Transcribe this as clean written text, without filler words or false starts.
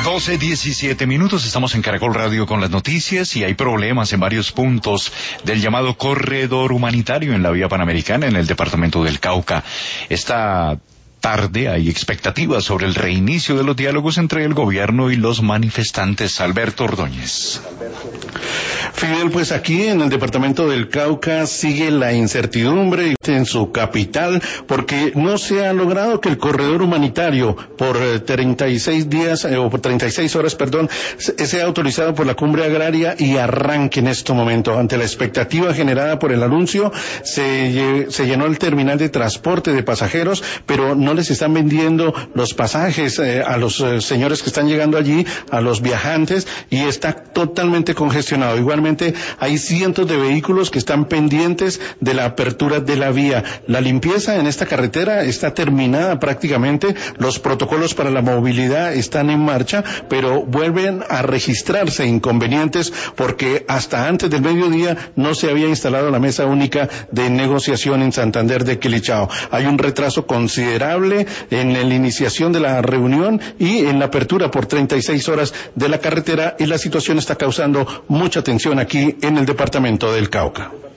12:17. Estamos en Caracol Radio con las noticias y hay problemas en varios puntos del llamado corredor humanitario en la vía panamericana en el departamento del Cauca. Esta tarde hay expectativas sobre el reinicio de los diálogos entre el gobierno y los manifestantes. Alberto Ordóñez. Fidel, pues aquí en el departamento del Cauca sigue la incertidumbre en su capital porque no se ha logrado que el corredor humanitario por 36 horas, sea autorizado por la cumbre agraria y arranque en este momento. Ante la expectativa generada por el anuncio, se llenó el terminal de transporte de pasajeros, pero no les están vendiendo los pasajes a los señores que están llegando allí, a los viajantes, y está totalmente congestionado. Igualmente hay cientos de vehículos que están pendientes de la apertura de la vía. La limpieza en esta carretera está terminada prácticamente, los protocolos para la movilidad están en marcha, pero vuelven a registrarse inconvenientes porque hasta antes del mediodía no se había instalado la mesa única de negociación en Santander de Quilichao. Hay un retraso considerable en la iniciación de la reunión y en la apertura por 36 horas de la carretera, y la situación está causando mucha tensión aquí en el departamento del Cauca.